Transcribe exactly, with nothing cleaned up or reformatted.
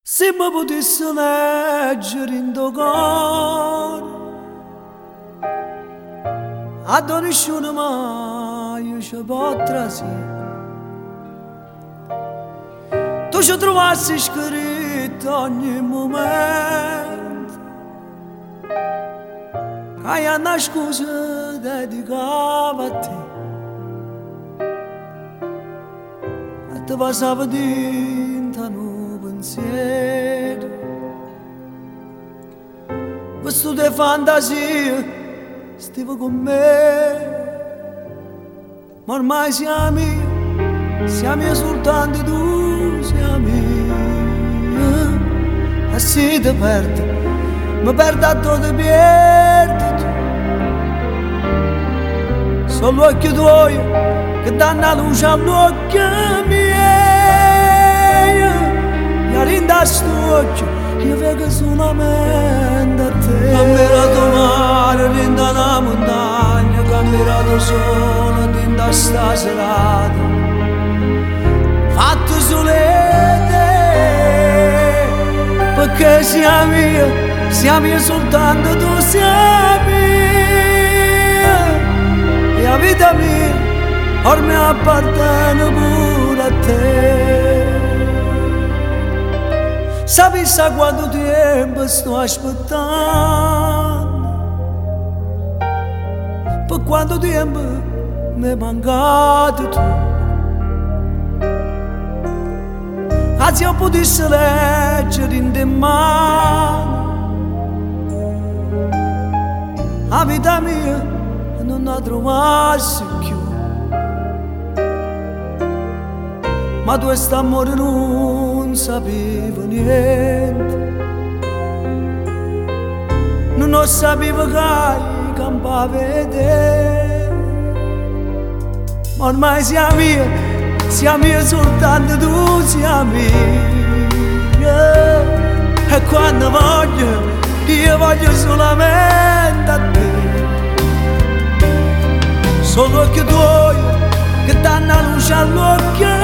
Se mi potessi leggere in tuo cuore, a nessuno mai ci può trasire. Tu ci trovassi scritto ogni momento che hai una scusa dedicata a te, e ti passava dentro un pensiero, questo di fantasia stava con me. Ma ormai siamo, siamo soltanto tu, siamo e se ti perdo, mi perdo a tu, ti perdo tu. Sono gli occhi tuoi che danno la luce agli occhi miei, e rinda sto occhio io vedo solamente a te. Camminato mare, rinda la montagna, camminato solo dentro sta serata, fatto solete, perché siamo io, siamo io soltanto tu, siamo io, e la vita mia ormai appartiene pure a te. Sapessi quanto tempo sto aspettando, per quanto tempo mi è mancato tu. Se io potessi leggere in te mani, la vita mia non la trovassi più. Ma tu questo amore non sapevo niente, non sapevo che campava te. Ma ormai siamo io, siamo io soltanto tu, siamo io. E quando voglio, io voglio solamente a te. Sono occhi tuoi che danno la luce all'occhio